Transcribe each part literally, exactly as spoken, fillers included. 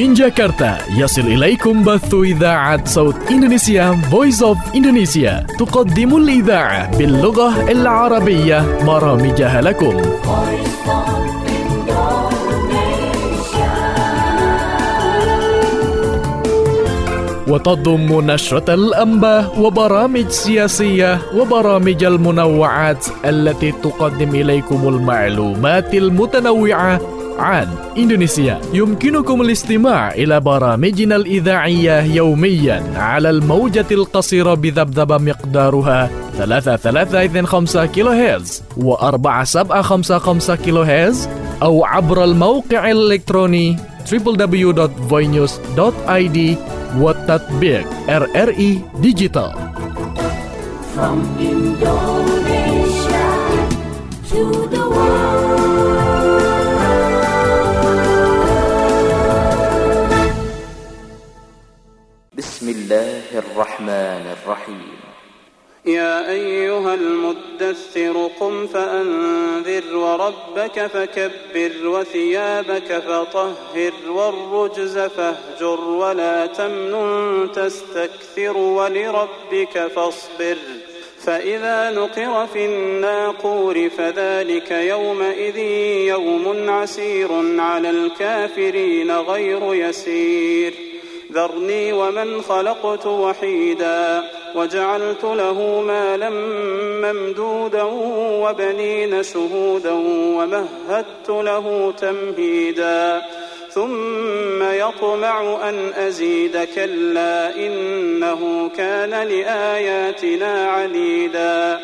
من جاكرتا يصل إليكم بث إذاعة صوت إندونيسيا Voice of Indonesia تقدم الإذاعة باللغة العربية برامجها لكم. وتضم نشرة الأنباء وبرامج سياسية وبرامج المنوعات التي تقدم إليكم المعلومات المتنوعة عن إندونيسيا. يمكنكم الاستماع إلى برامجنا الإذاعية يوميا على الموجة القصيرة بذبذبة مقدارها ثلاثة ثلاثة اثنين خمسة كيلو هرتز وأربعة سبعة خمسة خمسة كيلو هرتز أو عبر الموقع الإلكتروني دبليو دبليو دبليو دوت voinews دوت آي دي والتطبيق إر إر إي Digital. From Indonesia to the world. بسم الله الرحمن الرحيم. يا أيها المدثر قم فأنذر وربك فكبر وثيابك فطهر والرجز فاهجر ولا تمنن تستكثر ولربك فاصبر فإذا نقر في الناقور فذلك يومئذ يوم عسير على الكافرين غير يسير ذرني ومن خلقت وحيدا وجعلت له مالا ممدودا وبنين شهودا ومهدت له تمهيدا ثم يطمع أن أزيد كلا إنه كان لآياتنا عنيدا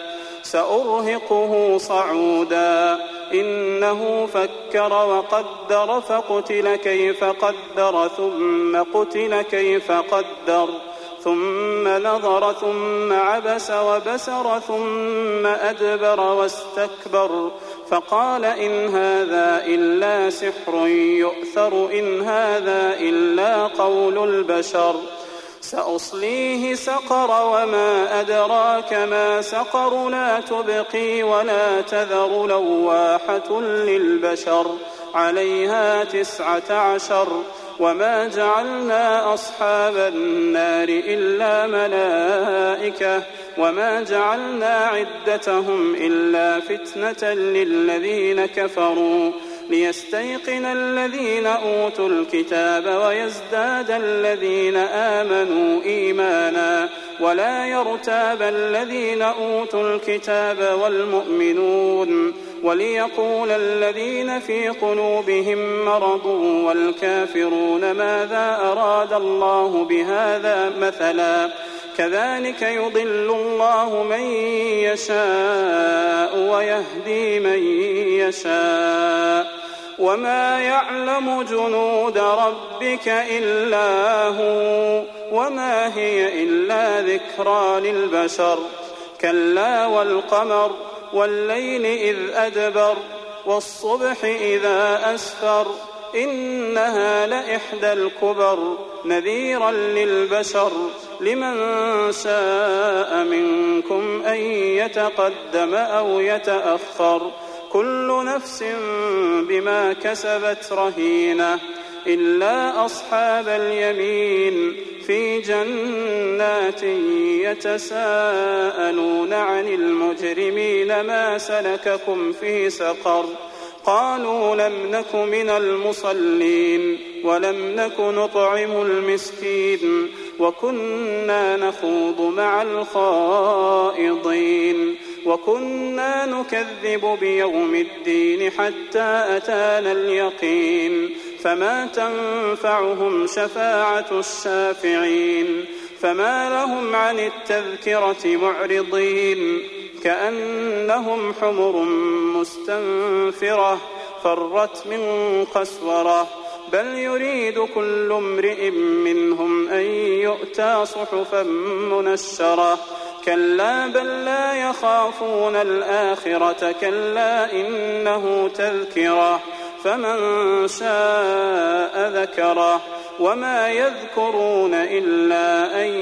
سأرهقه صعودا إنه فكر وقدر فقتل كيف قدر ثم قتل كيف قدر ثم نظر ثم عبس وبسر ثم أدبر واستكبر فقال إن هذا إلا سحر يؤثر إن هذا إلا قول البشر سأصليه سقر وما أدراك ما سقر لا تبقي ولا تذر لواحة للبشر عليها تسعة عشر وما جعلنا أصحاب النار إلا ملائكة وما جعلنا عدتهم إلا فتنة للذين كفروا ليستيقن الذين أوتوا الكتاب ويزداد الذين آمنوا إيمانا ولا يرتاب الذين أوتوا الكتاب والمؤمنون وليقول الذين في قلوبهم مرض والكافرون ماذا أراد الله بهذا مثلا كذلك يضل الله من يشاء ويهدي من يشاء وما يعلم جنود ربك إلا هو وما هي إلا ذكرى للبشر كلا والقمر والليل إذ أدبر والصبح إذا أسفر إنها لإحدى الكبر نذيرا للبشر لمن شاء منكم أن يتقدم أو يتأخر كل نفس بما كسبت رهينة إلا أصحاب اليمين في جنات يتساءلون عن المجرمين ما سلككم في سقر قالوا لم نك من المصلين ولم نك نطعم المسكين وكنا نخوض مع الخائضين وكنا نكذب بيوم الدين حتى أتانا اليقين فما تنفعهم شفاعة الشافعين فما لهم عن التذكرة معرضين كأنهم حمر مستنفرة فرت من قسورة بل يريد كل امرئ منهم أن يؤتى صحفا منشرة كلا بل لا يخافون الآخرة كلا إنه تذكرة فمن شاء ذكره وما يذكرون إلا أن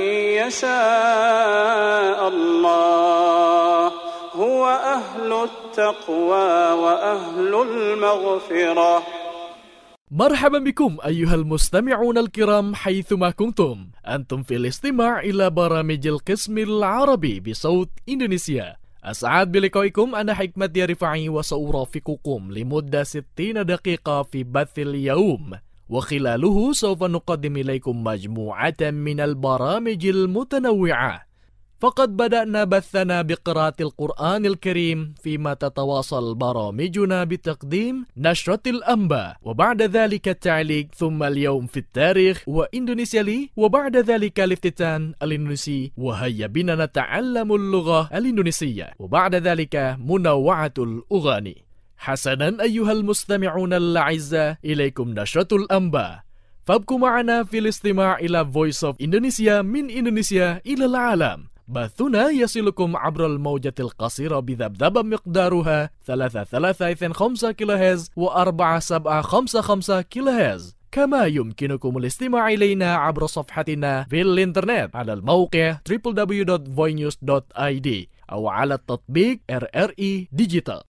يشاء الله هو أهل التقوى وأهل المغفرة. مرحبا بكم أيها المستمعون الكرام حيثما كنتم. أنتم في الاستماع إلى برامج القسم العربي بصوت إندونيسيا. أسعد بلقائكم. أنا حكمت رفاعي وسأرافقكم لمدة ستين دقيقة في بث اليوم، وخلاله سوف نقدم إليكم مجموعة من البرامج المتنوعة. فقد بدأنا بثنا بقراءة القرآن الكريم، فيما تتواصل برامجنا بتقديم نشرة الأنباء، وبعد ذلك التعليق، ثم اليوم في التاريخ وإندونيسيا لي، وبعد ذلك الافتتان الإندونيسي وهيا بنا نتعلم اللغة الإندونيسية، وبعد ذلك منوعة الأغاني. حسنا أيها المستمعون الأعزاء، إليكم نشرة الأنباء، فابقوا معنا في الاستماع إلى Voice of Indonesia من إندونيسيا إلى العالم. بثنا يصلكم عبر الموجة القصيرة بذبذبة مقدارها ثلاثة ثلاثة اثنين خمسة كيلو هرتز وأربعة سبعة خمسة خمسة كيلو هرتز. كما يمكنكم الاستماع إلينا عبر صفحتنا في الإنترنت على الموقع دبليو دبليو دبليو دوت voice news دوت آي دي أو على التطبيق إر إر إي Digital.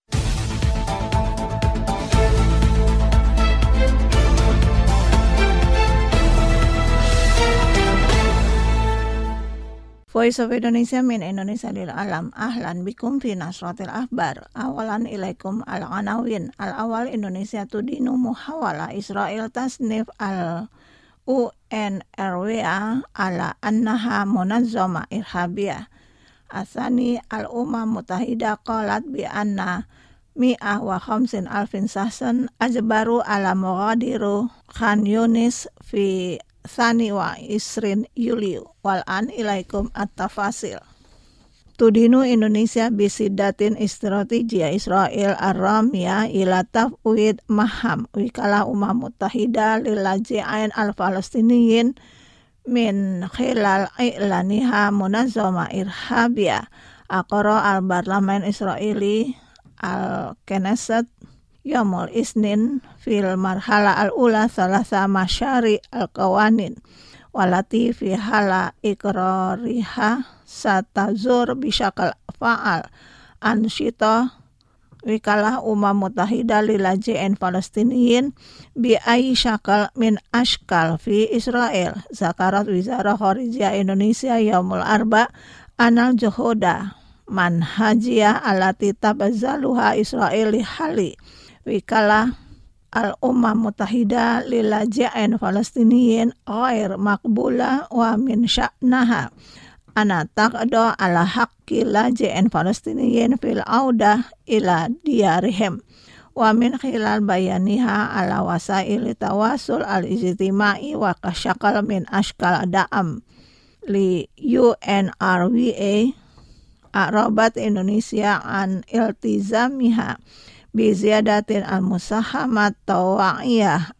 Voice of Indonesia min Indonesia lil alam. Ahlan bikum fi nasratil akhbar. Awalan ilaikum al-anawin. Al-awal Indonesia tudinu muhawala Israel tasnif al-U N R W A ala annaha munazzama irhabiyah. Asani al-umam mutahida qalat bi anna mi'ah wa khamsin alfin sahsan ajbaru ala mughadiru Khan Yunis fi Thani wa Isrin Yuliu. Wal'an ilaikum at-tafasil. Tudinu Indonesia bisidatin istrategi Israel ar-ramiyah ila tafwid maham wikalah umam mutahida lilaji'ain al-Falastiniyin min khilal i'laniha munazzama irhabiyah. Aqara al-Barlaman Israeli al-Knesset Yomul Isnin fil marhala al-ula salasa masyari al-qawanin walati fi hala ikrariha satazur bisyakal fa'al ansyita wikalah umam mutahida lilaji'in Palestiniyin bi ay syakal min ashkal fi Israel. Zakarat Wizara Kharijiyah Indonesia Yaumul Arba anal juhuda manhajiyah alati tabazzaluha Israel lihali wikalah al-Ummah Mutahida lilaji'in Falastiniyin ghair maqbula wa min sya'naha ana taqda ala haqqi laji'in Falastiniyin fil audah ila diyarihim wa min khilal bayaniha ala wasail tawasul al-ijtimai wa kasyakal min ashkal da'am li U N R W A Arabat Indonesia an iltizamiha biziyadatin al-musahamat tawa'iyah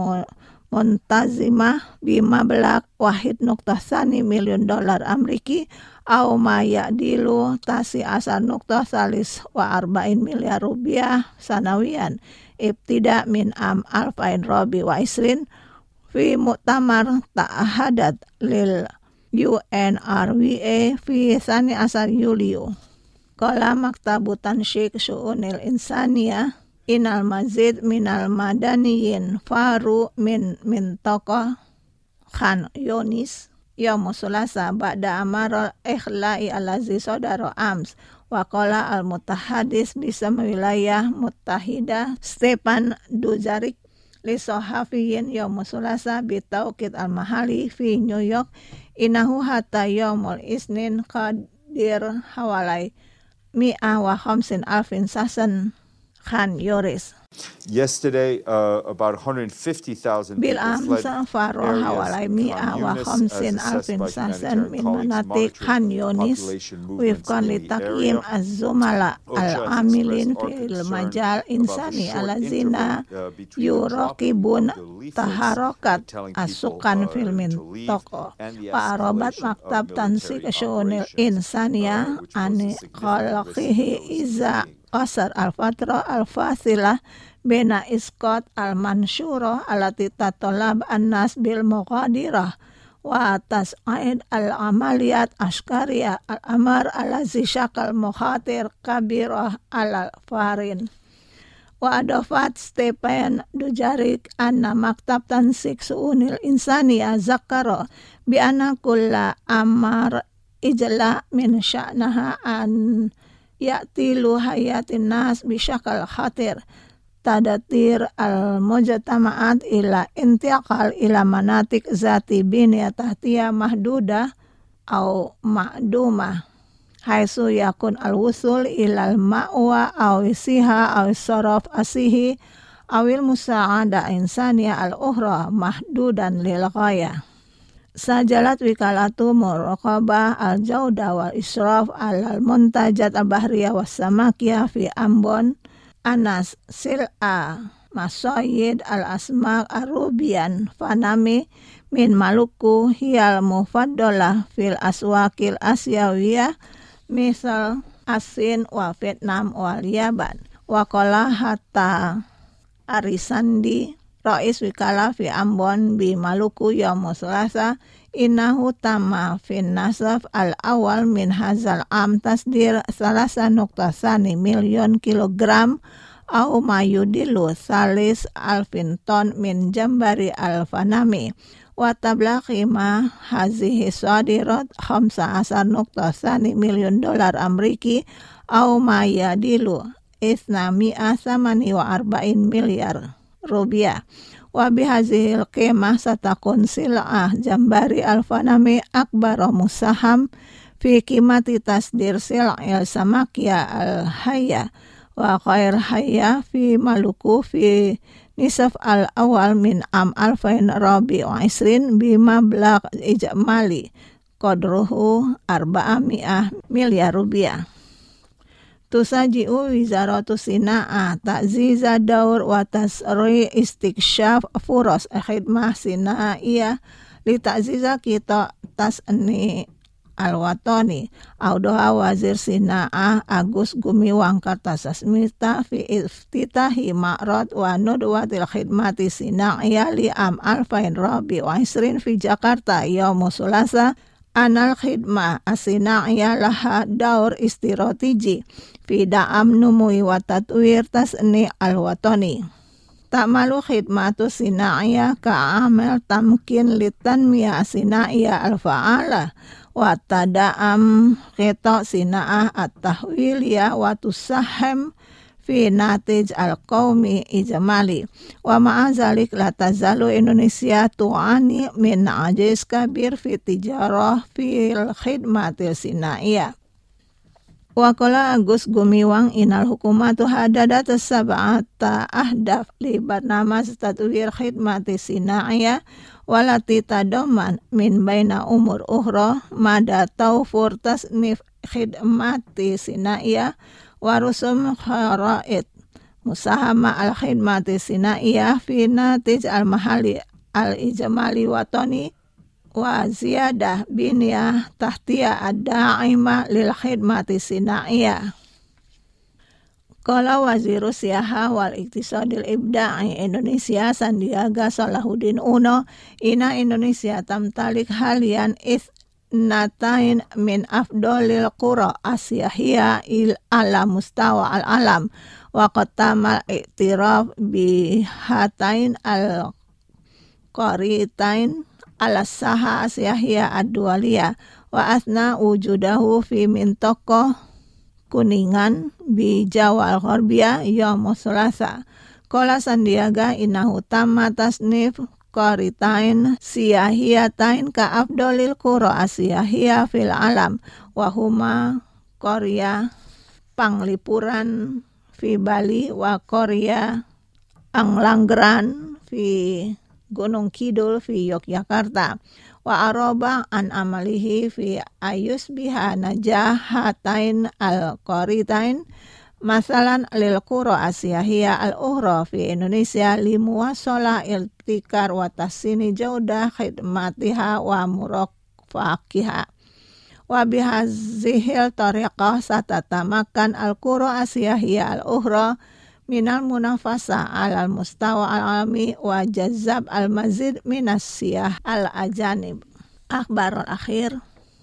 al-muntazimah bima belak wahid nuktah sani miliun dolar Ameriki au ma ya'dilu tasi asar nuktah salis wa arba'in miliar rupiah sanawian ibtida min am alfain robi wa isrin fi mu'tamar ta'ahadat lil U N R W A fi sani asar Yuliu. Qala maktabu tansyik syu'unil insaniyah inal mazid minal madaniyin faru min min tokoh Khan Yunis yaumu sulasa ba'da amarul ikhla'i alazi sodaro ams wa qala al-mutahadis bisa wilayah mutahida Stepan Dujarik li sohafiyin yaumu sulasa bitauqid al-mahali fi New York inahu hatta yaumul isnin qadir hawalai mi'ah wa khamsin alfin sahsan Khan Yunis. Yesterday, uh, about one hundred fifty thousand bil people amsa fled faro areas hawalai in mi'ah wa Khan khamsin Yunis, as alfin assessed by sahsan min humanitarian manatik colleagues Khan monitoring Yunis population movements wifqan in li the taqyim area. az-zumala OCHA has al-amilin expressed our fil concern majal about the insani short alazina interval, uh, between the yuraqibun dropping of the leaflets taharokat telling people, asukan uh, fil min to leave toko and the wa arabat escalation of maktab tansik military syu'unil operations, insaniyah uh, which was a ani significant khalaqihi risk to those iza fleeing. qasar al-fatra al-fasilah bena iskot al-mansyurah alati tatolab an-nas bil muqadirah wa tas'id al-amaliyat askariyah al-amar alazi syakal mukhatir kabirah al-farin Wa adafat Stephen Dujarric anna maktab tansik su'unil insaniya zakaro bi anna kulla amar ijla min sya'naha an ya'tilu hayatin nas bisyakal khatir tadatir al-mujtama'at ila intiqal ila manatik zati biniyah tahtiyah mahdudah au ma'dumah haitsu yakun al-wusul ilal ma'wa aw siha aw saraf asihi awil musa'ada insaniya al-ukhra mahdudan lil ghaya. Sajalat wikalatu muraqabah al-jauda wal israf al-muntajat al-bahriyah was samakiyah fi Ambon anas sil'a masoyid al-asmak arubian fanami min Maluku hiyal mufaddalah fil aswakil asyawiyah misal Asin wa Vietnam wal Yaban wa qala hatta Arisandi Rais Wikala fi Ambon bi Maluku yaum Selasa innahu tama fin nasaf al awal min hazal am tasdir salasa nukta sani milyon kilogram au mayudilu salis alfin ton min jambari al fanami wa tablaqi ma hazihi sadirat khamsa asar nukta sani milyon dolar Ameriki au mayadilu isna mi'a samani wa arba'in miliar rupiah wa bihazihil qimah satakun sil'ah jambari al-fanami akbara musaham fi qimati tasdir sil'il samakya al-hayya wa khair hayya fi Maluku fi nisaf al-awal min am alfain rabi wa isrin bima blaq ijmali qadruhu arba'a mi'ah miliar rupiah. Tusaji'u wizaratu sina'ah ta'ziza daur wa tasri istiksyaf furos khidmah sina'iyah li ta'ziza kita tasni al-watani audoha wazir sina'ah Agus Gumiwang Kartasasmita fi iftitahi ma'rad wa nudwatil khidmati sina'iyah li am alfain rabi wa isrin fi Jakarta yaumu sulasa anal khidmah asina'iyah laha daur istirotiji fi da'am numui wa tatwir tasni al-watani. Ta'malu khidmatu sina'iyah ka'amel tamkin litanmiyah sina'iyah al-fa'ala wa tada'am khita sina'ah at-tahwiliyah wa tusahem fi natij al-qawmi ijmali wa ma'azalik la tazalu Indonesia tu'ani min ajiz kabir fi tijarah fil khidmatil sina'iyah. Wa qala Agus Gumiwang inal hukumatu hadadat sab'ata ahdaf li barnama tatwir khidmati sina'iyah walati tadoman min baina umur ukhra mada tawfur tasnif khidmati sina'iyah wa rusum kharaid musahama al khidmati sina'iyah fi natij al mahali al ijmali watani wa ziyadah biniyah tahtiyah ad-da'imah lil khidmati sina'iyah. Qala Waziru Siyaha wal Iktisadil Ibda'i Indonesia Sandiaga Salahuddin Uno ina Indonesia tamtalik halian is natain min afdolil qura asyahiyah il ala mustawa al alam wa qatamal iktiraf bi hatain al qaritain ala saha asyahiyah ad-dualiyah wa asna wujudahu fi mintaqah Kuningan bi Jawa al-Gharbiyah yaum Selasa. Qala Sandiaga innahu tamma tasnif qaritain siyahiyatain ka afdolil qura asyahiyah fil alam wa huma Korea Panglipuran fi Bali wa Korea Anglanggeran fi Gunung Kidul fi Yogyakarta wa aroba an amalihi fi ayus biha najahatain al-qaritain masalan lil qura asyahiyah al-ukhra fi Indonesia limuwasola iltikar wa tasini jaudah khidmatiha wa murafaqiha wa bihazihil tariqah satatamakan al-qura asyahiyah al-ukhra minal munafasa alal mustawa alami wa jazab al mazid minas siyah al ajanib. Akhbar al akhir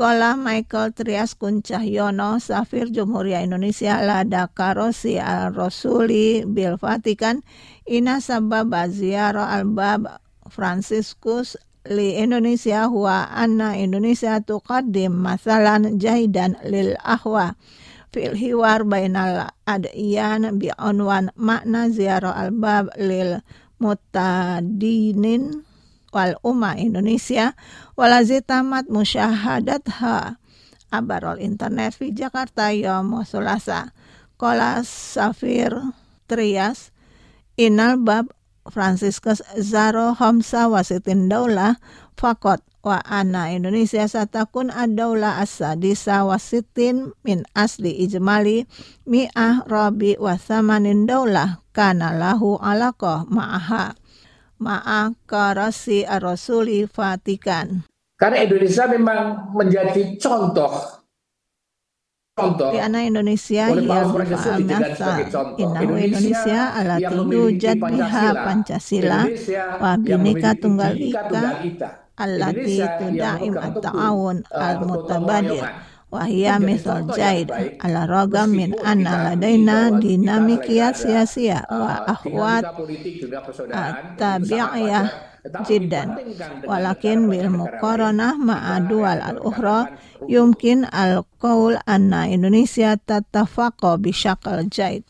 Kola Michael Trias Kuncahyono, Safir Jumhuriyah Indonesia lada karosi al-Rasuli bil Vatikan, ina sababa ziarah al-Bab Franciscus li Indonesia huwa anna Indonesia tuqaddim masalan jahidan lil ahwa fil hiwar bainal adyan bi unwan makna ziarah al-Bab lil mutadinin wal umma Indonesia walazi tamat musyahadatha abarol internet fi Jakarta yaum Selasa. Qala Safir Trias inal bab Franciscus zaro hamsa wasitin daulah fakot wa ana Indonesia satakun ad-daulah as-sadisa wasitin min asli ijmali mi'ah rabi wa thamanin daulah kana lahu alaqah ma'aha ma'a karasi ar-Rasuli Vatikan. Karena Indonesia memang menjadi contoh contoh di anak Indonesia yang ma'amasa inahu Indonesia alati yujad biha Pancasila wa binika tunggal ika alati tudaim at-ta'awun al-mutabadir wahia misal jaid ala ragam min anna ladaina dinamikiyat sia-sia wa akhwat at-tabi'iyah jiddan walakin bil muqaranah ma'a dual al-ukhra yumkin al-qaul anna Indonesia tatafaqo bisyakal jaid.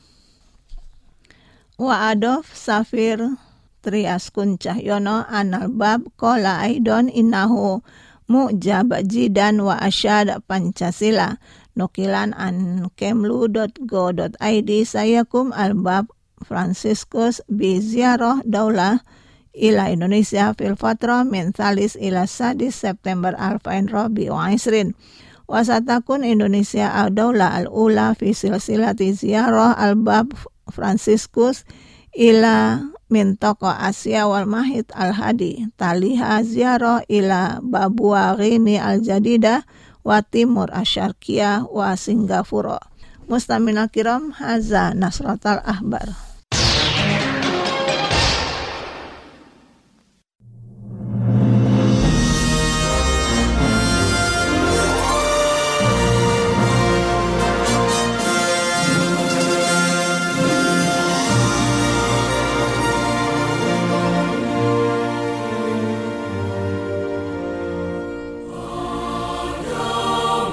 Wa adof Safir Trias Kuncahyono anal bab qala aidon innahu mu'jab jidan wa asyad Pancasila nukilan an kemlu dot go dot i d sayakum albab Franciscus bi ziarah daulah ila Indonesia fil fatra min thalis ila sadis September alfain rabi wa isrin wasatakun Indonesia al-daulah al-ula fi silsilati ziarah albab Franciscus ila min toko Asia wal Mahid al-Hadi taliha ziarah ila Babua Ghini al-Jadidah wa Timur Asyarkiyah wa Singapura. Mustamina kiram haza Nasratal Ahbar.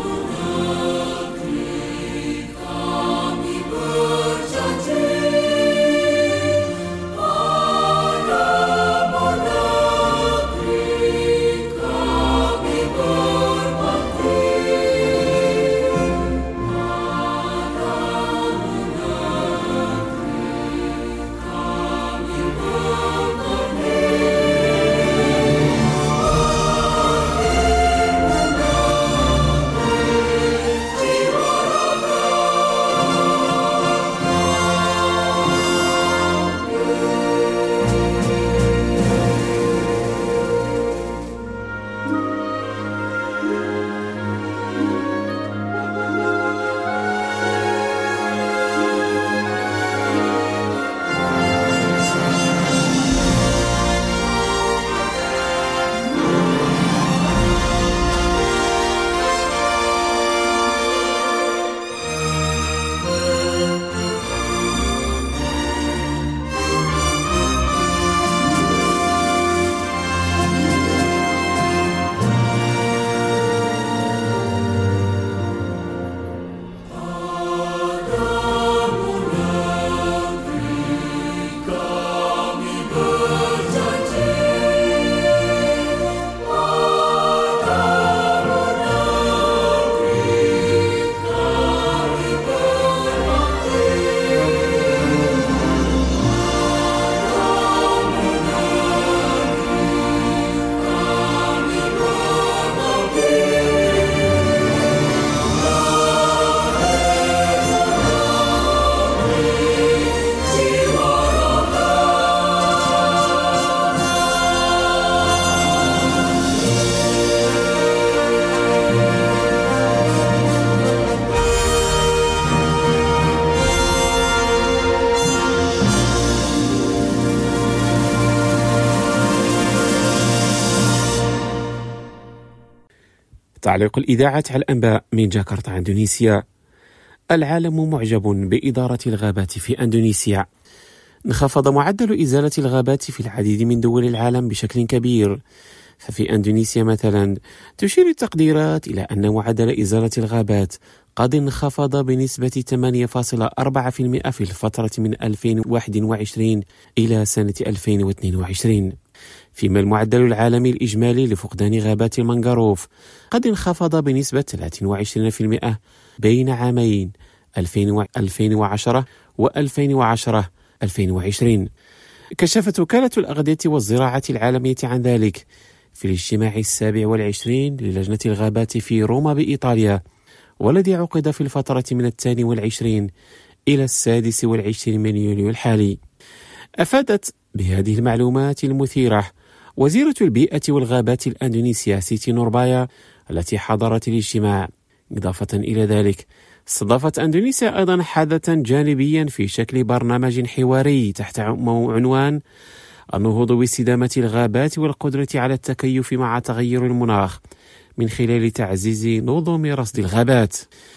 Berjanji تعليق الإذاعة على الأنباء من جاكرتا إندونيسيا. العالم معجب بإدارة الغابات في إندونيسيا. انخفض معدل إزالة الغابات في العديد من دول العالم بشكل كبير، ففي إندونيسيا مثلا تشير التقديرات إلى أن معدل إزالة الغابات قد انخفض بنسبة ثمانية فاصلة أربعة بالمئة في الفترة من ألفين وواحد وعشرين إلى سنة ألفين واثنين وعشرين، فيما المعدل العالمي الإجمالي لفقدان غابات المانغروف قد انخفض بنسبة ثلاثة وعشرين بالمئة بين عامين ألفين وعشرة و2010 ألفين وعشرين. كشفت وكالة الأغذية والزراعة العالمية عن ذلك في الاجتماع السابع والعشرين للجنة الغابات في روما بإيطاليا، والذي عقد في الفترة من الثاني والعشرين إلى السادس والعشرين من يوليو الحالي. أفادت بهذه المعلومات المثيرة وزيرة البيئة والغابات الأندونيسية سيتي نوربايا التي حضرت الاجتماع. إضافة إلى ذلك، استضافت أندونيسيا أيضا حدثا جانبيا في شكل برنامج حواري تحت عنوان النهوض باستدامة الغابات والقدرة على التكيف مع تغير المناخ من خلال تعزيز نظم رصد الغابات.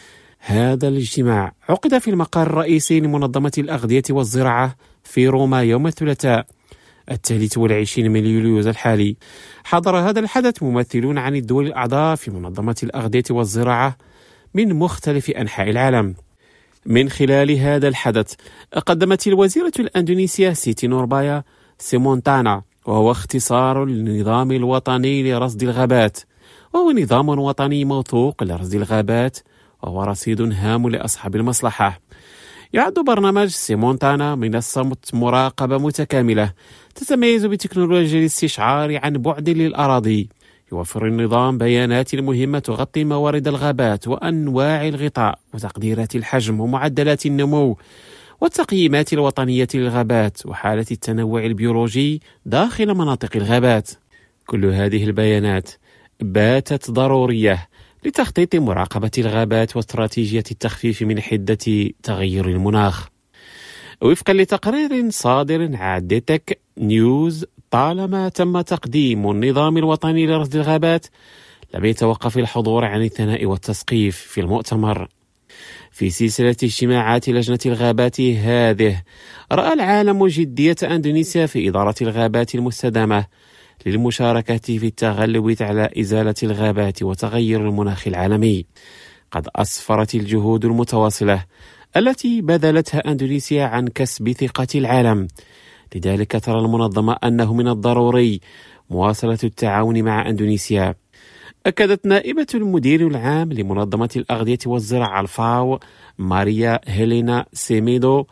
هذا الاجتماع عقد في المقر الرئيسي لمنظمة الأغذية والزراعة في روما يوم الثلاثاء الثالث والعشرين من يوليو الحالي. حضر هذا الحدث ممثلون عن الدول الأعضاء في منظمة الأغذية والزراعة من مختلف أنحاء العالم. من خلال هذا الحدث قدمت الوزيرة الأندونيسية سيتي نوربايا سيمونتانا، وهو اختصار للنظام الوطني لرصد الغابات، وهو نظام وطني موثوق لرصد الغابات وهو رصيد هام لأصحاب المصلحة. يعد برنامج سيمونتانا منصة مراقبة متكاملة تتميز بتكنولوجيا الاستشعار عن بعد للأراضي. يوفر النظام بيانات مهمة تغطي موارد الغابات وأنواع الغطاء وتقديرات الحجم ومعدلات النمو والتقييمات الوطنية للغابات وحالة التنوع البيولوجي داخل مناطق الغابات. كل هذه البيانات باتت ضرورية لتخطيط مراقبة الغابات واستراتيجية التخفيف من حدة تغير المناخ. وفقا لتقرير صادر عن ديتك نيوز، طالما تم تقديم النظام الوطني لرصد الغابات لم يتوقف الحضور عن الثناء والتسقيف في المؤتمر. في سلسلة اجتماعات لجنة الغابات هذه، رأى العالم جدية أندونيسيا في إدارة الغابات المستدامة للمشاركة في التغلب على إزالة الغابات وتغير المناخ العالمي. قد أسفرت الجهود المتواصلة التي بذلتها أندونيسيا عن كسب ثقة العالم، لذلك ترى المنظمة أنه من الضروري مواصلة التعاون مع أندونيسيا. أكدت نائبة المدير العام لمنظمة الأغذية والزراعة الفاو ماريا هيلينا سيميدو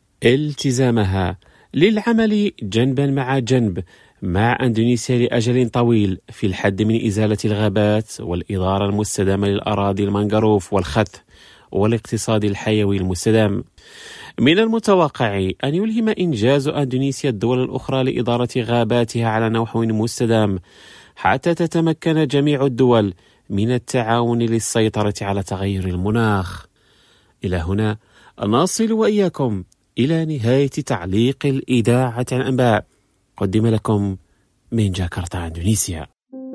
التزامها للعمل جنبا مع جنب مع أندونيسيا لأجل طويل في الحد من إزالة الغابات والإدارة المستدامة للأراضي المانغروف والخث والاقتصاد الحيوي المستدام. من المتوقع أن يلهم إنجاز أندونيسيا الدول الأخرى لإدارة غاباتها على نحو مستدام حتى تتمكن جميع الدول من التعاون للسيطرة على تغير المناخ. إلى هنا نصل وإياكم إلى نهاية تعليق الإذاعة عن الأنباء، قدم لكم من جاكرتا إندونيسيا.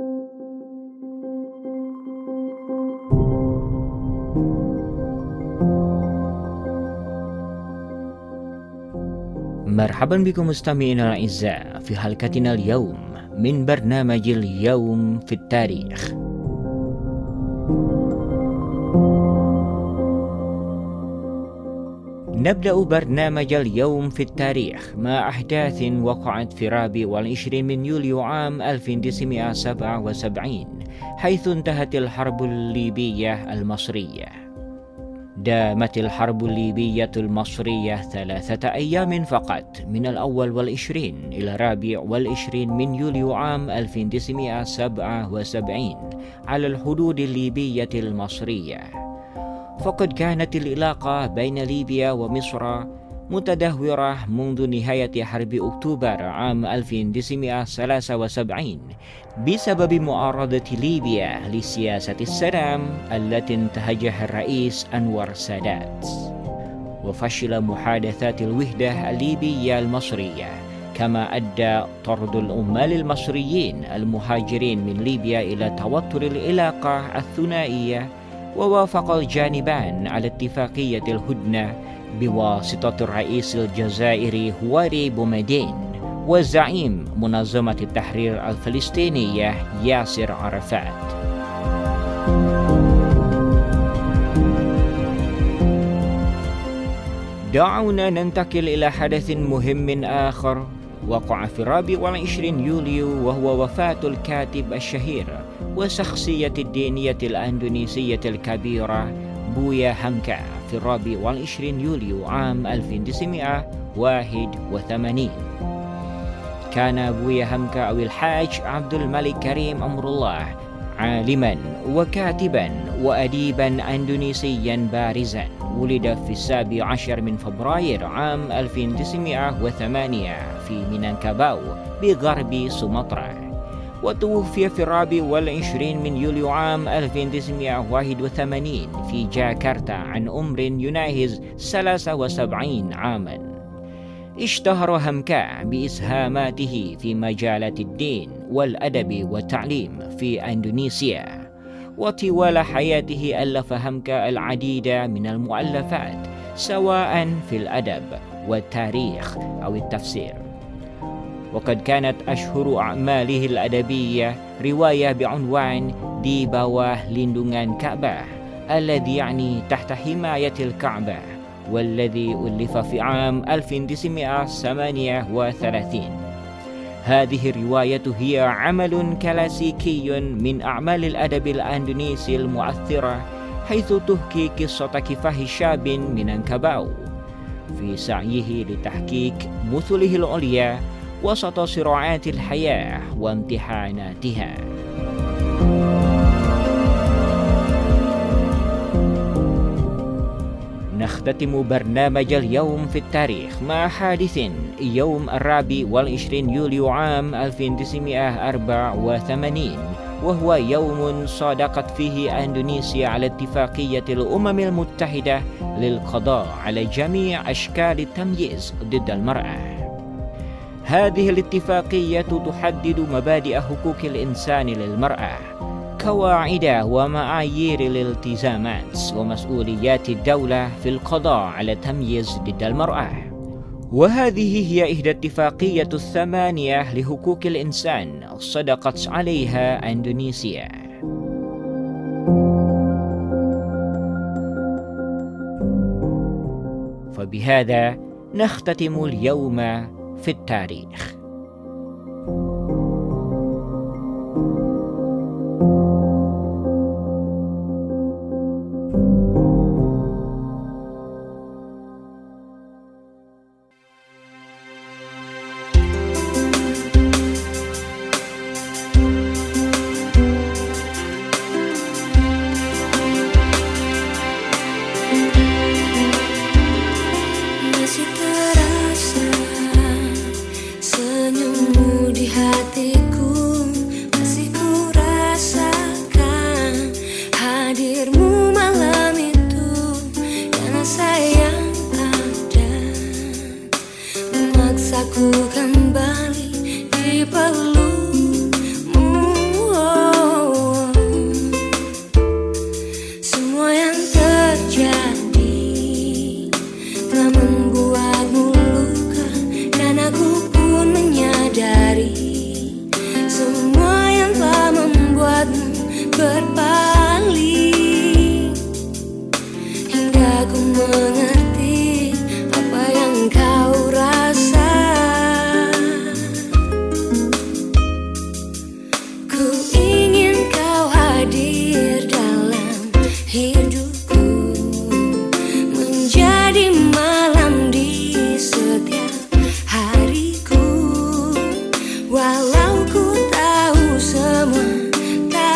مرحبا بكم مستمعينا الأعزاء في حلقتنا اليوم من برنامج اليوم في التاريخ. نبدأ برنامج اليوم في التاريخ مع أحداث وقعت في الرابع والعشرين من يوليو عام ألف وتسعمائة وسبعة وسبعين، حيث انتهت الحرب الليبية المصرية. دامت الحرب الليبية المصرية ثلاثة أيام فقط، من الأول والعشرين إلى الرابع والعشرين من يوليو عام ألف وتسعمائة وسبعة وسبعين على الحدود الليبية المصرية. فقد كانت العلاقة بين ليبيا ومصر متدهورة منذ نهاية حرب أكتوبر عام ألف وتسعمائة وثلاثة وسبعين بسبب معارضة ليبيا لسياسة السلام التي انتهجها الرئيس أنور السادات. وفشل محادثات الوحدة الليبية المصرية كما أدى طرد العمال المصريين المهاجرين من ليبيا إلى توتر العلاقة الثنائية. ووافق الجانبان على اتفاقية الهدنة بواسطة الرئيس الجزائري هواري بومدين وزعيم منظمة التحرير الفلسطينية ياسر عرفات. دعونا ننتقل إلى حدث مهم آخر وقع في الرابع والعشرين يوليو، وهو وفاة الكاتب الشهير وشخصية الدينية الأندونيسية الكبيرة بويا همكا في الرابع والعشرين يوليو عام ألف وتسعمائة وواحد وثمانين. كان بويا همكا أو الحاج عبد الملك كريم أمر الله عالما وكاتبا وأديبا أندونيسيا بارزا. ولد في السابع عشر من فبراير عام ألف وتسعمائة وثمانية في مينانكاباو بغرب سومطرة، وتوفي في الرابع والعشرين من يوليو عام ألف وتسعمائة وواحد وثمانين في جاكرتا عن عمر يناهز ثلاثة وسبعين عاما. اشتهر همكا بإسهاماته في مجالات الدين والأدب والتعليم في أندونيسيا، وطوال حياته ألف همكا العديد من المؤلفات سواء في الأدب والتاريخ أو التفسير. وقد كانت أشهر أعماله الأدبية رواية بعنوان دي بawah lindungan كعبة، الذي يعني تحت حماية الكعبة، والذي ألف في عام ألف وتسعمائة وثمانية وثلاثين. هذه الرواية هي عمل كلاسيكي من أعمال الأدب الأندونيسي المؤثرة، حيث تحكي قصة كفاح شاب مينانكاباو في سعيه لتحقيق مثله العليا وسط صراعات الحياة وامتحاناتها. نختتم برنامج اليوم في التاريخ مع حادث يوم الرابع والعشرين يوليو عام ألف وتسعمائة وأربعة وثمانين، وهو يوم صادقت فيه أندونيسيا على اتفاقية الأمم المتحدة للقضاء على جميع أشكال التمييز ضد المرأة. هذه الاتفاقية تحدد مبادئ حقوق الإنسان للمرأة، قواعد ومعايير الالتزامات ومسؤوليات الدولة في القضاء على التمييز ضد المرأة. وهذه هي إحدى الاتفاقية الثمانية لحقوق الإنسان صدقت عليها أندونيسيا. فبهذا نختتم اليوم في التاريخ.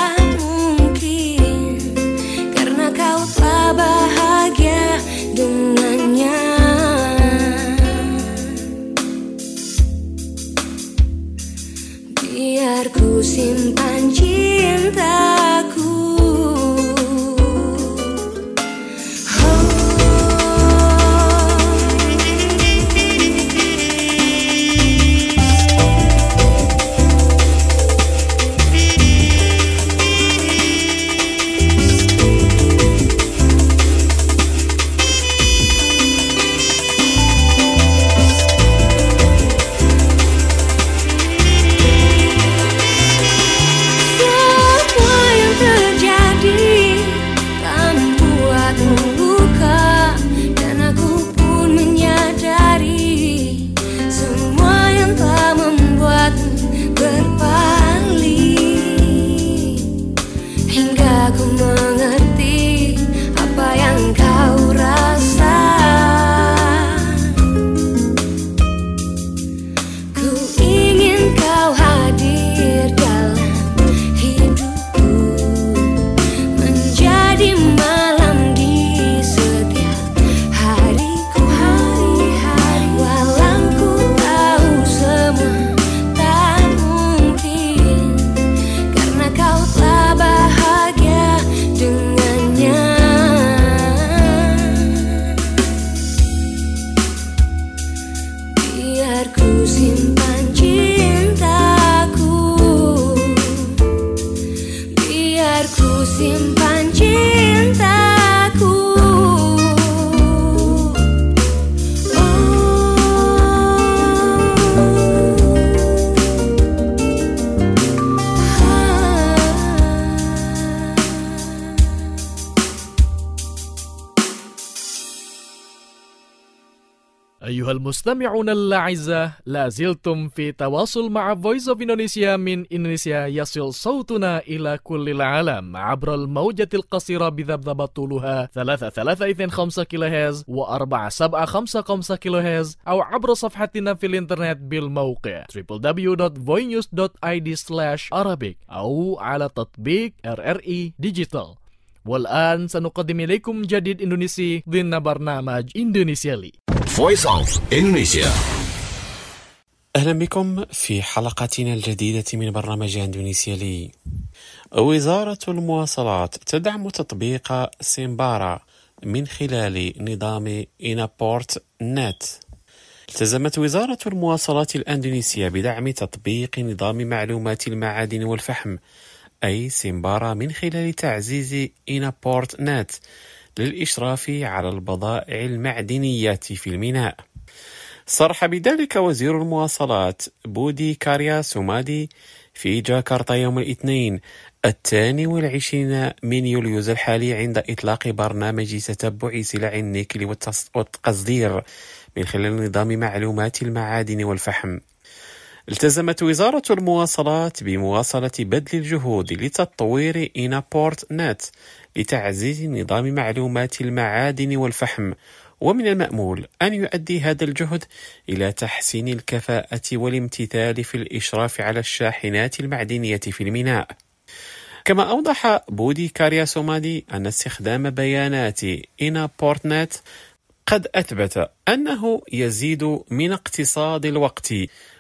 Kau tak bahagia dengan أيها المستمعون الأعزاء، لا زلتم في تواصل مع Voice of Indonesia من إندونيسيا. يصل صوتنا إلى كل العالم عبر الموجة القصيرة بذبذبة طولها ثلاثة ثلاثة اثنين خمسة كيلو هرتز وأربعة سبعة خمسة خمسة كيلو هرتز، أو عبر صفحتنا في الإنترنت بالموقع دبليو دبليو دبليو دوت فوي نيوز دوت آي دي سلاش أرابيك أو على تطبيق آر آر إي ديجيتال. والآن سنقدم إليكم جديد إندونيسي ضمن برنامج إندونيسيا لي. Voice of Indonesia. أهلا بكم في حلقتنا الجديدة من برنامج إندونيسيا لي. وزارة المواصلات تدعم تطبيق سيمبارا من خلال نظام إنابورت نت. التزمت وزارة المواصلات الأندونيسية بدعم تطبيق نظام معلومات المعادن والفحم أي سيمبارا من خلال تعزيز إنابورت نت للإشراف على البضائع المعدنية في الميناء. صرح بذلك وزير المواصلات بودي كاريا سومادي في جاكرتا يوم الاثنين الثاني والعشرين من يوليوز الحالي عند إطلاق برنامج تتبع سلع النيكل والتصدير من خلال نظام معلومات المعادن والفحم. التزمت وزارة المواصلات بمواصلة بذل الجهود لتطوير إنابورت نت لتعزيز نظام معلومات المعادن والفحم، ومن المأمول أن يؤدي هذا الجهد إلى تحسين الكفاءة والامتثال في الإشراف على الشاحنات المعدنية في الميناء. كما أوضح بودي كاريا سومادي أن استخدام بيانات إنابورت نت قد أثبت أنه يزيد من اقتصاد الوقت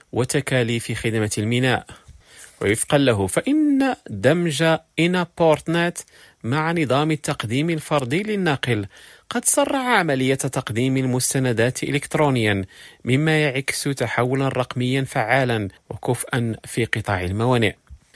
وتكاليف خدمة الميناء. ووفقا له فإن دمج إنابورت نت مع نظام التقديم الفردي للناقل قد سرع عملية تقديم المستندات إلكترونيا، مما يعكس تحولا رقميا فعالا وكفءا في قطاع الموانئ.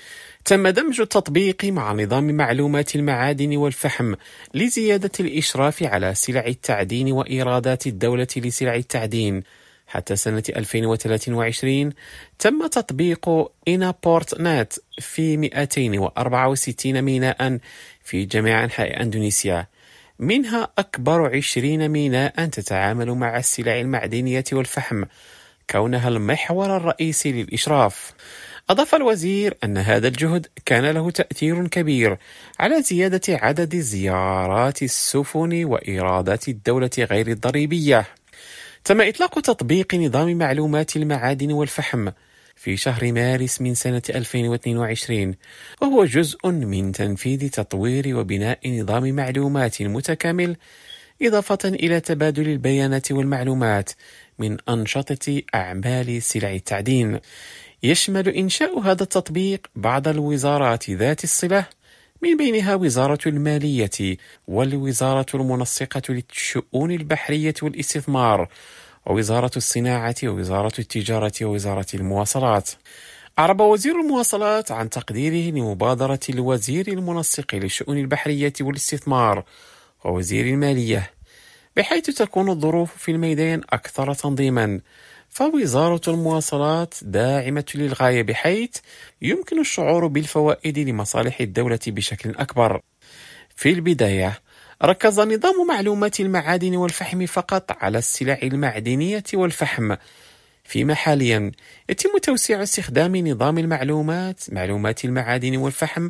تم دمج التطبيق مع نظام معلومات المعادن والفحم لزيادة الإشراف على سلع التعدين وإيرادات الدولة لسلع التعدين. حتى سنة ألفين وثلاثة وعشرين تم تطبيق إنابورت نت في مئتين وأربعة وستين ميناء في جميع أنحاء أندونيسيا، منها أكبر عشرين ميناء تتعامل مع السلع المعدنية والفحم كونها المحور الرئيسي للإشراف. أضاف الوزير أن هذا الجهد كان له تأثير كبير على زيادة عدد زيارات السفن وإيرادات الدولة غير الضريبية. تم إطلاق تطبيق نظام معلومات المعادن والفحم في شهر مارس من سنة ألفين واثنين وعشرين، وهو جزء من تنفيذ تطوير وبناء نظام معلومات متكامل، إضافة إلى تبادل البيانات والمعلومات من أنشطة أعمال سلع التعدين. يشمل إنشاء هذا التطبيق بعض الوزارات ذات الصلة، من بينها وزارة المالية والوزارة المنسقة للشؤون البحرية والاستثمار ووزارة الصناعة ووزارة التجارة ووزارة المواصلات. أعرب وزير المواصلات عن تقديره لمبادرة الوزير المنسق للشؤون البحرية والاستثمار ووزير المالية، بحيث تكون الظروف في الميدان أكثر تنظيما. فوزارة المواصلات داعمة للغاية، بحيث يمكن الشعور بالفوائد لمصالح الدولة بشكل أكبر. في البداية ركز نظام معلومات المعادن والفحم فقط على السلع المعدنية والفحم، فيما حاليا يتم توسيع استخدام نظام المعلومات معلومات المعادن والفحم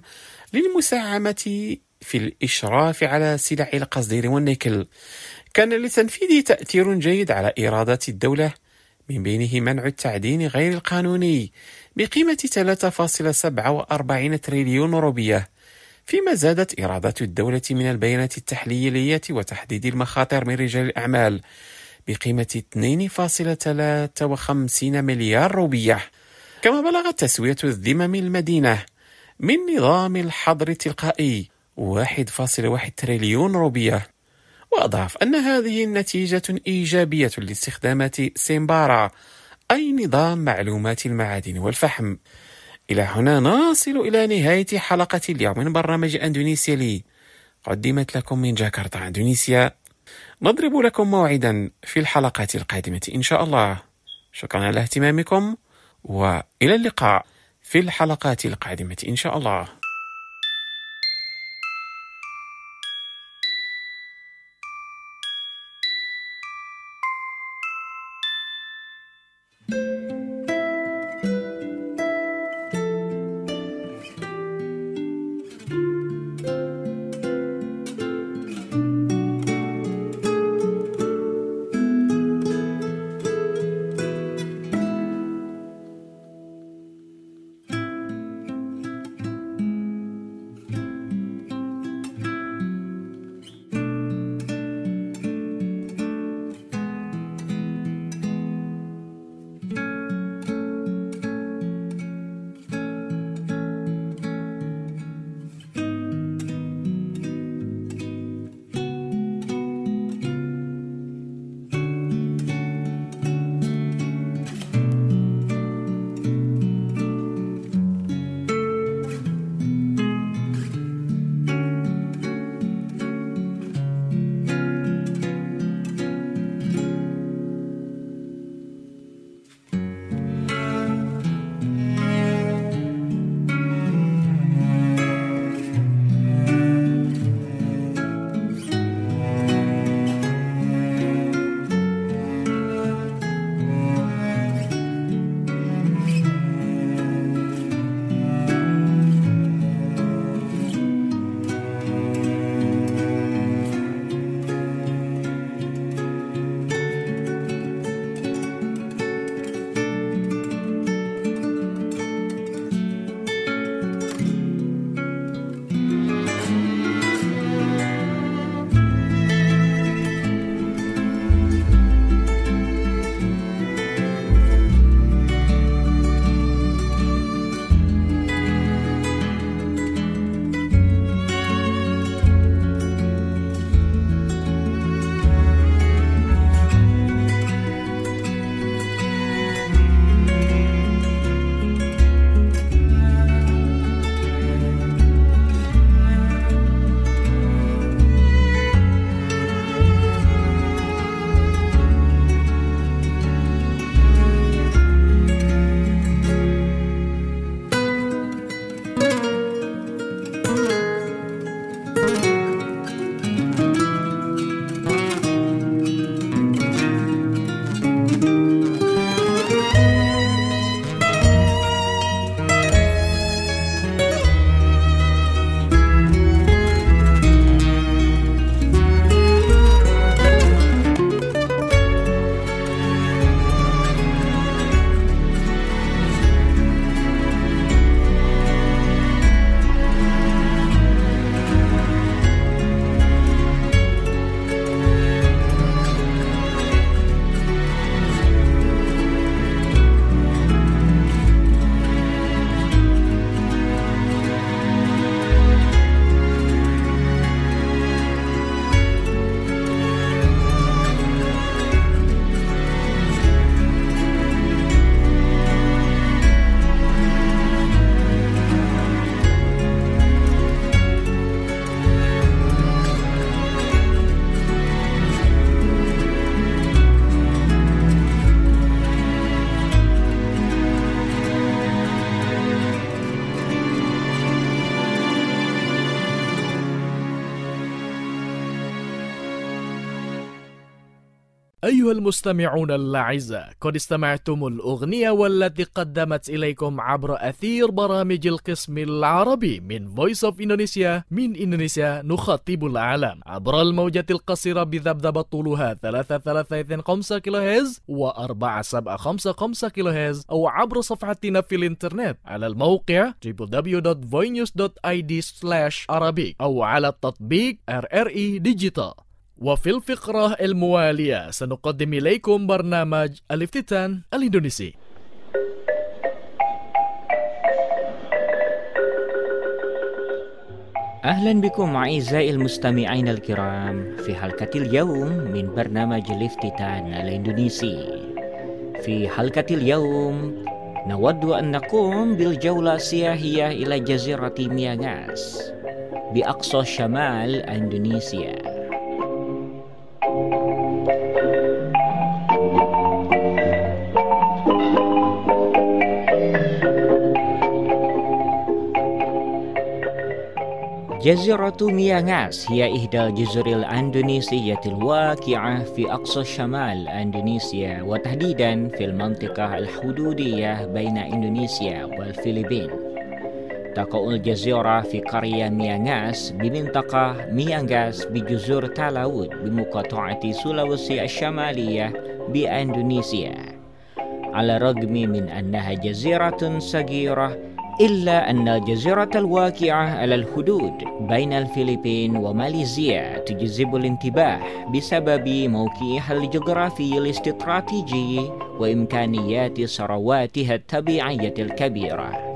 للمساهمة في الإشراف على سلع القصدير والنيكل. كان للتنفيذ تأثير جيد على إيرادات الدولة، من بينه منع التعدين غير القانوني بقيمة ثلاثة فاصلة سبعة وأربعين تريليون روبية، فيما زادت إيرادات الدولة من البيانات التحليلية وتحديد المخاطر من رجال الأعمال بقيمة اثنين فاصلة ثلاثة وخمسين مليار روبية. كما بلغت تسوية الذمم المدينة من نظام الحظر التلقائي واحد فاصلة واحد تريليون روبية. وأضاف أن هذه نتيجة إيجابية لاستخدامات سيمبارا أي نظام معلومات المعادن والفحم. إلى هنا نصل إلى نهاية حلقة اليوم من برنامج إندونيسيا لي، قدمت لكم من جاكرتا إندونيسيا. نضرب لكم موعدا في الحلقات القادمة إن شاء الله. شكرا على اهتمامكم، وإلى اللقاء في الحلقات القادمة إن شاء الله. أيها المستمعون الأعزاء، قد استمعتم الأغنية والتي قدمت إليكم عبر أثير برامج القسم العربي من Voice of Indonesia. من إندونيسيا نخاطب العالم عبر الموجة القصيرة بذبذبة طولها ثلاثة ثلاثة خمسة كيلو هرتز وأربعة سبعة خمسة خمسة كيلو هرتز، أو عبر صفحتنا في الإنترنت على الموقع دبليو دبليو دبليو دوت voinews دوت آي دي سلاش Arabic أو على التطبيق آر آر إي ديجيتال. وفي الفقرة الموالية سنقدم إليكم برنامج الافتتان الإندونيسي. أهلا بكم أعزائي المستمعين الكرام في حلقة اليوم من برنامج الافتتان الإندونيسي. في حلقة اليوم نود أن نقوم بالجولة السياحية إلى جزيرة ميانgas بأقصى شمال إندونيسيا. جزيرة ميانgas هي إحدى الجزر الإندونيسية الواقعة في أقصى شمال إندونيسيا، وتحديدا في المنطقة الحدودية بين إندونيسيا والفلبين. تقع الجزيرة في قرية ميانgas بمنطقة ميانgas بجزر تالاود بمقاطعة سولويسي الشمالية بإندونيسيا. على الرغم من أنها جزيرة صغيرة، إلا أن الجزيرة الواقعة على الحدود بين الفلبين وماليزيا تجذب الانتباه بسبب موقعها الجغرافي الاستراتيجي وإمكانيات ثرواتها الطبيعية الكبيرة.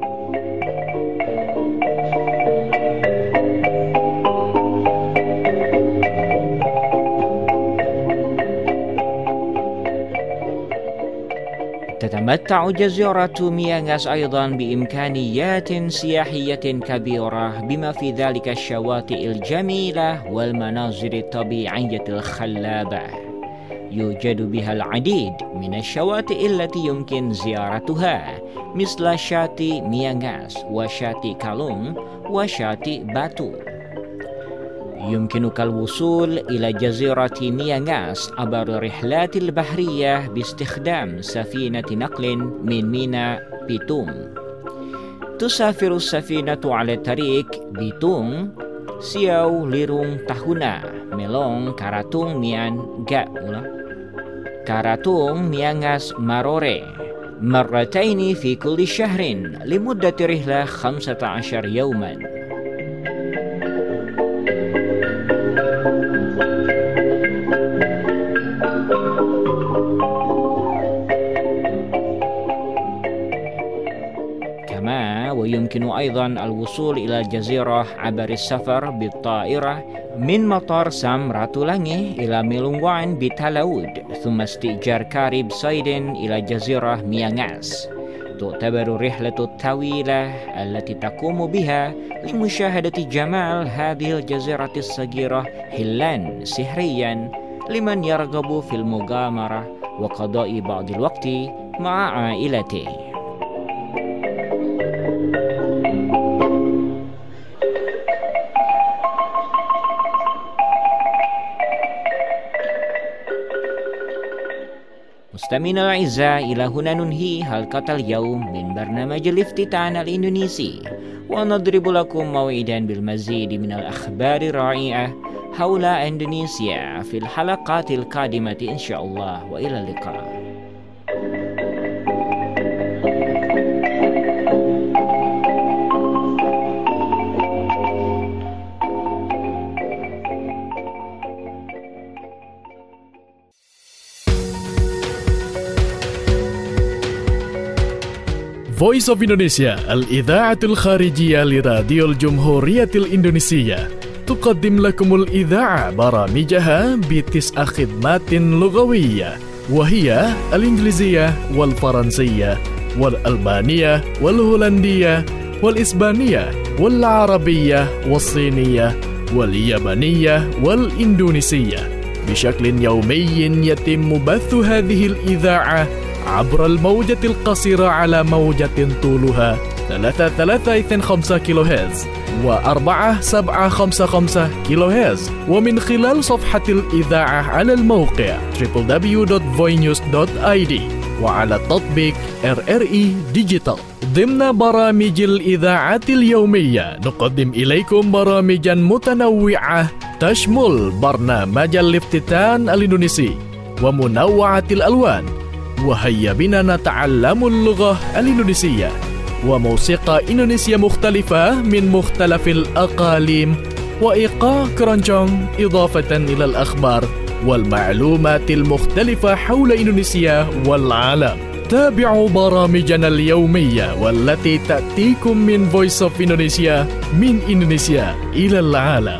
تتمتع جزيرة ميانgas أيضا بإمكانيات سياحية كبيرة، بما في ذلك الشواطئ الجميلة والمناظر الطبيعية الخلابة. يوجد بها العديد من الشواطئ التي يمكن زيارتها، مثل شاطئ ميانgas وشاطئ كالونج وشاطئ باتو. يمكنك الوصول إلى جزيرة ميانgas عبر الرحلات البحرية باستخدام سفينة نقل من ميناء بيتونغ. تسافر السفينة على طريق بيتونغ سياو ليرونغ تاهونا ميلونغ كاراتونغ ميان جا كاراتونغ ميانgas ماروري مرتين في كل شهر لمدة رحلة خمسة عشر يوما. ويمكن أيضا الوصول إلى الجزيرة عبر السفر بالطائرة من مطار سام راتولانgi إلى ميلونغوان بتالاود، ثم استئجار كاريب صيد إلى جزيرة ميانgas. تعتبر الرحلة الطويلة التي تقوم بها لمشاهدة جمال هذه الجزيرة الصغيرة حلاً سحرياً لمن يرغب في المغامرة وقضاء بعض الوقت مع عائلته. مستمعينا الأعزاء، إلى هنا ننهي حلقة اليوم من برنامج الافتتان الإندونيسي، ونضرب لكم موعدا بالمزيد من الأخبار الرائعة حول إندونيسيا في الحلقات القادمة إن شاء الله، وإلى اللقاء. Voice of Indonesia الإذاعة الخارجية لراديو الجمهورية الإندونيسية تقدم لكم الإذاعة برامجها بتسع خدمات لغوية، وهي الإنجليزية والفرنسية والألبانية والهولندية والإسبانية والعربية والصينية واليابانية والإندونيسية. بشكل يومي يتم بث هذه الإذاعة عبر الموجة القصيرة على موجة طولها ثلاثة ثلاثة خمسة كيلو هرتز وأربعة سبعة خمسة خمسة كيلو هرتز، ومن خلال صفحة الإذاعة على الموقع دبليو دبليو دبليو دوت فوي نيوز دوت آي دي وعلى تطبيق آر آر إي ديجيتال. ضمن برامج الإذاعة اليومية نقدم إليكم برامجا متنوعة تشمل برنامج الافتتان الإندونيسي ومنوعة الألوان، وهيا بنا نتعلم اللغة الإندونيسية، وموسيقى إندونيسيا مختلفة من مختلف الأقاليم، وإيقاع كرونجونج، إضافة إلى الأخبار والمعلومات المختلفة حول إندونيسيا والعالم. تابعوا برامجنا اليومية والتي تأتيكم من Voice of Indonesia، من إندونيسيا إلى العالم.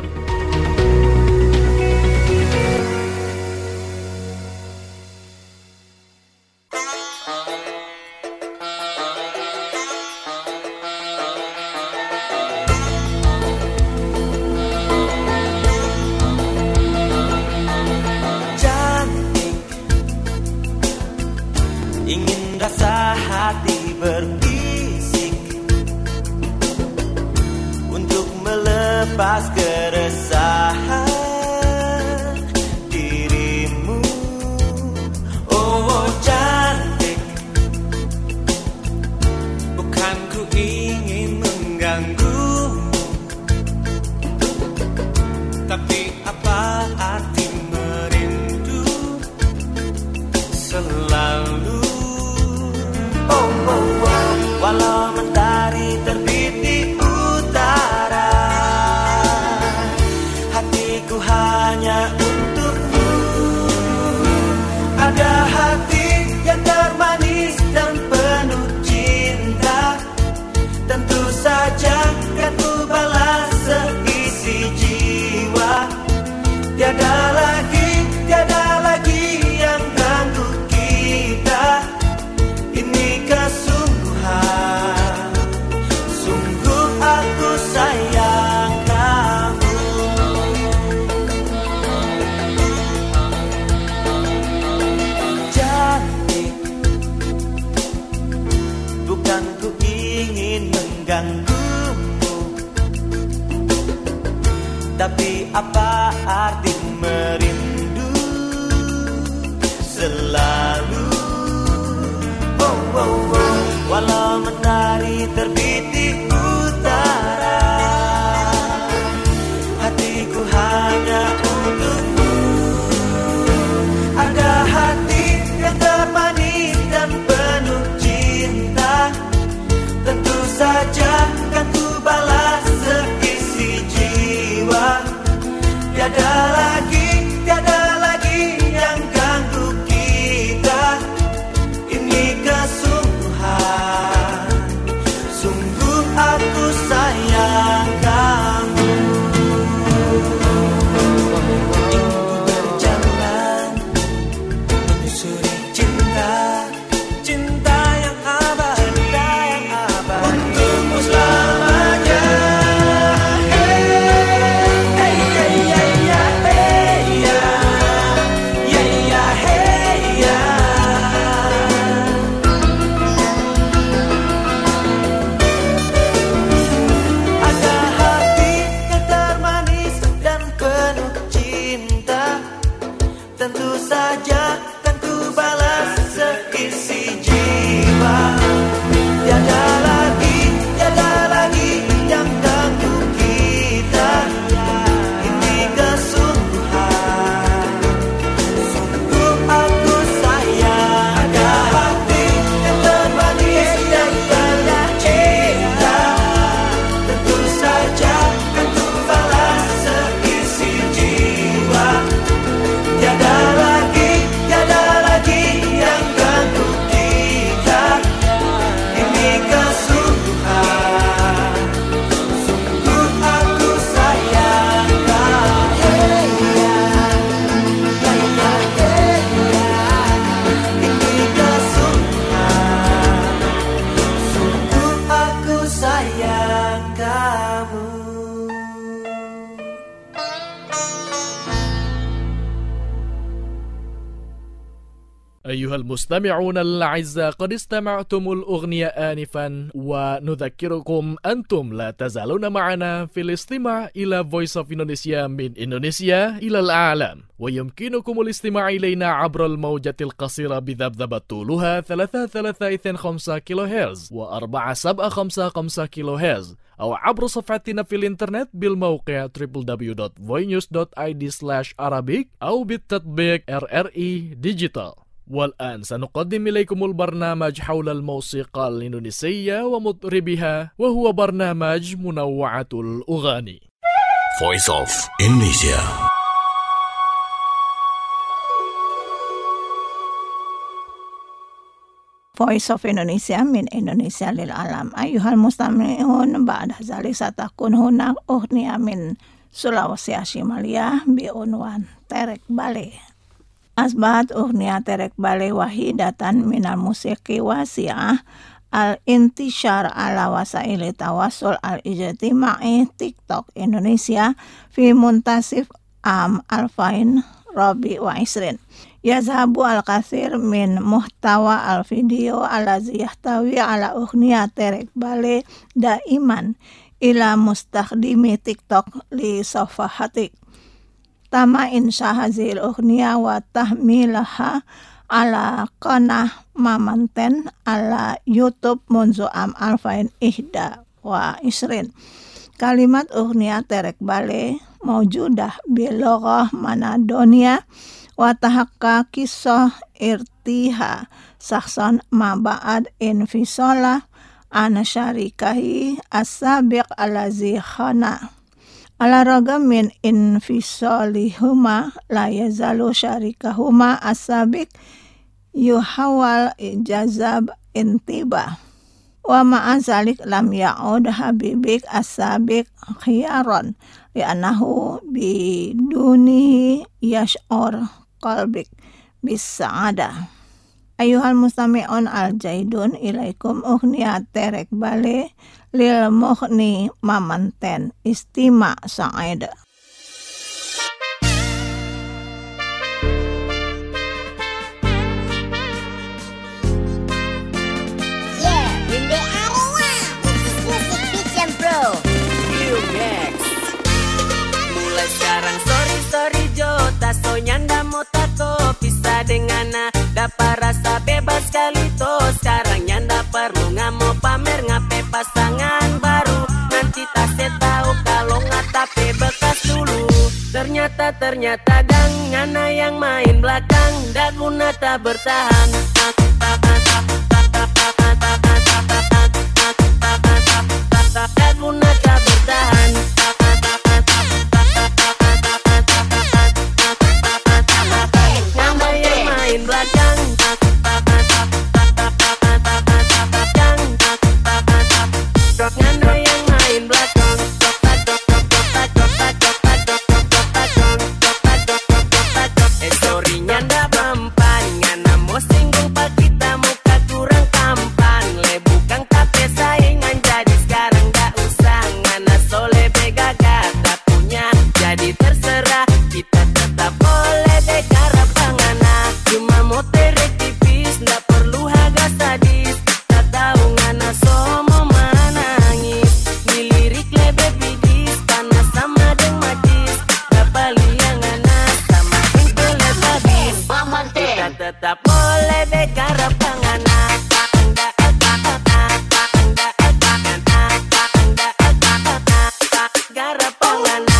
Tapi apa arti merindu selalu? Oh, oh, oh. Walau mentari terbit di utara, hatiku hanya untukmu. Ada hati yang termanis dan penuh cinta, tentu saja kan ku balas seisi jiwa. Tiada lagi, tiada lagi yang ganggu kita. Ini kesungguhan, sungguh aku sayang kamu. Ingin ku berjalan menyusuri cinta, cinta yang abadi, yang abadi untukmu selamanya. Tentu saja kan ku balas seisi jiwa. Tiada lagi, tiada lagi yang ganggu kita. Ini kesungguhan, sungguh aku sayang. Ada hati yang termanis dan penuh cinta, tentu saja kan ku balas seisi jiwa. Tiada lagi, tiada أيها المستمعون الأعزاء، قد استمعتم الأغنية آنفا، ونذكركم أنتم لا تزالون معنا في الاستماع إلى Voice of Indonesia من إندونيسيا إلى العالم، ويمكنكم الاستماع إلينا عبر الموجة القصيرة بذبذبة طولها ثلاثة ثلاثة اثنين خمسة كيلو هرتز وأربعة سبعة خمسة خمسة كيلو هرتز، أو عبر صفحتنا في الإنترنت بالموقع دبليو دبليو دبليو دوت voinews دوت آي دي سلاش arabic أو بالتطبيق آر آر إي Digital. والآن سنقدم إليكم البرنامج حول الموسيقى الإندونيسية ومطربها، وهو برنامج منوعة الأغاني. Voice of Indonesia. Voice of Indonesia من إندونيسيا للعالم. أيها المستمعون، بعد ذلك ستكون هناك أغنية من سلاوسي الشمالية بعنوان ترك بالي. أصبحت أغنية ترك بالي واحدة من الموسيقى واسعة الانتشار على وسائل التواصل الاجتماعي تيك توك إندونيسيا في منتصف عام ألفين وعشرين. يذهب الكثير من محتوى الفيديو الذي يحتوي على أغنية ترك بالي دائما إلى مستخدمي تيك توك لصفحته. تم إنشاء هذه الأغنية وتحميلها على قناة مامانتن على يوتيوب منذ عام ألفين وواحد وعشرين. كلمات أغنية ترك بالي موجودة بلغة مانادونيا وتحكى قصة ارتيها شخصا ما بعد انفصاله عن شريكه السابق الذي خانه. على الرغم من انفصالهما لا يزال شريكهما السابق يحاول جذب انتباه، ومع ذلك لم يعد حبيبك السابق خيارا لأنه بدونه يشعر قلبك بالسعادة. أيها المستمعون الجيدون، إليكم أغنية ترك بالي للمغني مامانتن استماع سعيد. Sekarang sorry sorry Jo, taso nyanda mau tako pisah dengan na, dapat rasa bebas kali to. Sekarang nyanda perlu ngamo pamer ngape pasangan baru, nanti tak tahu kalau ngatape bekas dulu. Ternyata ternyata dang ngana yang main belakang, dak guna tak bertahan. Dak guna tak bertahan. Belakang ngana yang main belakang. Eh sorry nyanda mempan, ngana mau singgung pak kita muka kurang tampan. Le bukan kape saingan, jadi sekarang gak usah ngana sole begagat tak punya, jadi terserah kita tetap boleh dekara pangana. Cuma mau terek tipis, nggak perlu harga sadis. Tak tahu ngana somo menangis, ngilirik lebe bidis, panas sama deng majis. Dapat liang ngana sama hingga lebabis. Kita tetap boleh dekara pangana. Gara pangana.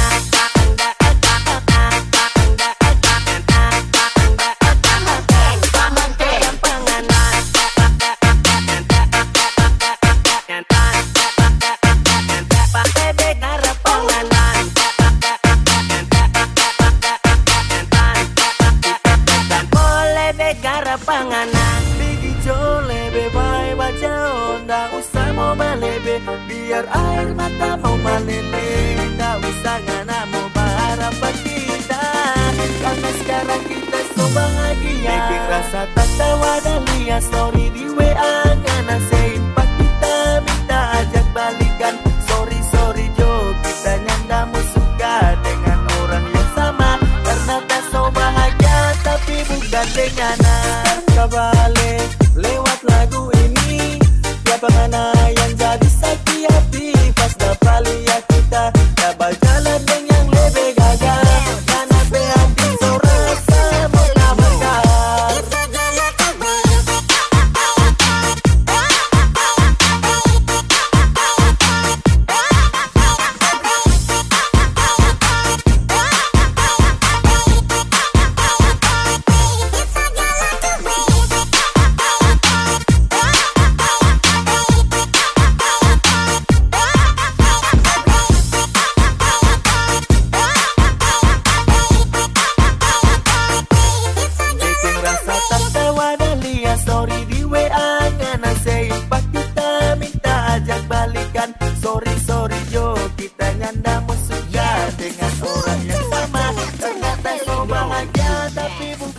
Panganan Bigi Jo lebe bae baca onda, usah mau balebe biar air mata mau malele. Tak usah ngana mau harapan kita, karena sekarang kita so bahagia. Bikin rasa tak tawa dan lihat story di W A ngana seimpak kita minta ajak balikan. Sorry sorry Jo, kita nyanda mau suka dengan orang yang sama, karena tak so bahagia tapi bukan dengan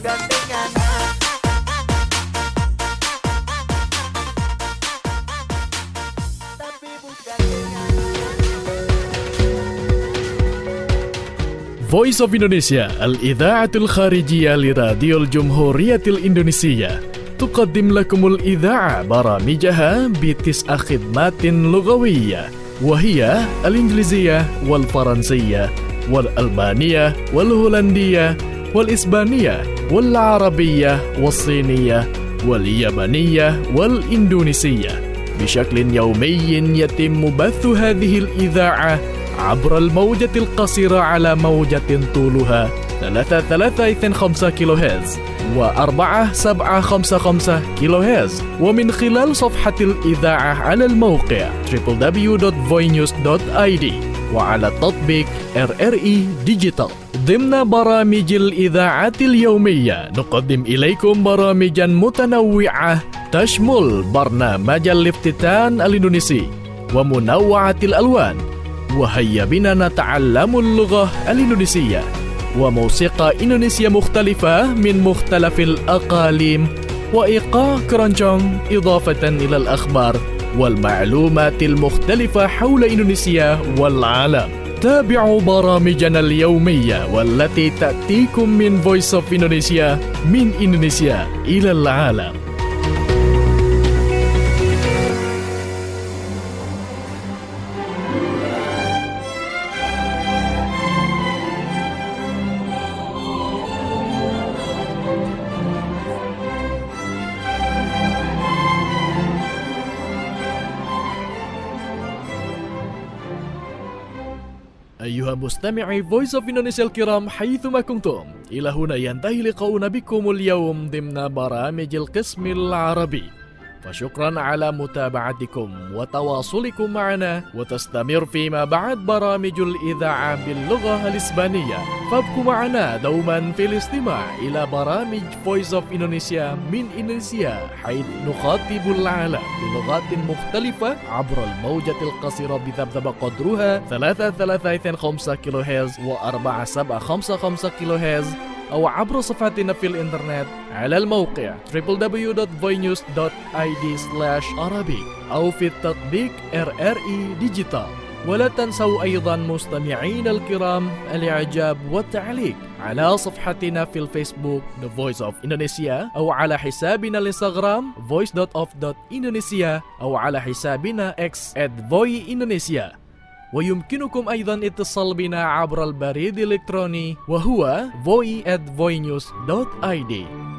gandengan. Tapi bukan dengan Voice of Indonesia الإذاعة الخارجية لراديو الجمهورية الإندونيسية تقدم لكم الإذاعة برامجها بتسع خدمات لغوية، وهي الإنجليزية والفرنسية والألبانية والهولندية والإسبانية والعربية والصينية واليابانية والإندونيسية. بشكل يومي يتم بث هذه الإذاعة عبر الموجة القصيرة على موجة طولها ثلاثة ثلاثة اثنين خمسة كيلو هرتز وأربعة سبعة خمسة خمسة كيلو هرتز، ومن خلال صفحة الإذاعة على الموقع دبليو دبليو دبليو دوت فوي نيوز دوت آي دي وعلى تطبيق آر آر إي ديجيتال. ضمن برامج الإذاعة اليومية نقدم إليكم برامجا متنوعة تشمل برنامج الافتتان الإندونيسي ومنوعة الألوان، وهيا بنا نتعلم اللغة الإندونيسية، وموسيقى إندونيسية مختلفة من مختلف الأقاليم، وإيقاع كرونجونج، إضافة إلى الأخبار والمعلومات المختلفة حول إندونيسيا والعالم. تابعوا برامجنا اليومية والتي تأتيكم من Voice of Indonesia من إندونيسيا إلى العالم. أيها مستمعي Voice of Indonesia الكرام حيثما كنتم، إلى هنا ينتهي لقاؤنا بكم اليوم ضمن برامج القسم العربي، فشكرا على متابعتكم وتواصلكم معنا، وتستمر فيما بعد برامج الإذاعة باللغة الإسبانية، فابقوا معنا دوما في الاستماع إلى برامج Voice of Indonesia من إندونيسيا، حيث نخاطب العالم بلغات مختلفة عبر الموجة القصيرة بذبذب قدرها ثلاثة ثلاثة اثنين خمسة كيلو هرتز وأربعة سبعة خمسة خمسة كيلو هرتز، أو عبر صفحتنا في الإنترنت على الموقع دبليو دبليو دبليو دوت فوي نيوز دوت آي دي سلاش عربي أو في التطبيق آر آر إي ديجيتال. ولا تنسوا أيضا مستمعين الكرام الإعجاب والتعليق على صفحتنا في الفيسبوك The Voice of Indonesia، أو على حسابنا الانستغرام voice dot of dot indonesia، أو على حسابنا X at voy indonesia. ويمكنكم أيضا اتصال بنا عبر البريد الإلكتروني وهو voy at voy news dot I D.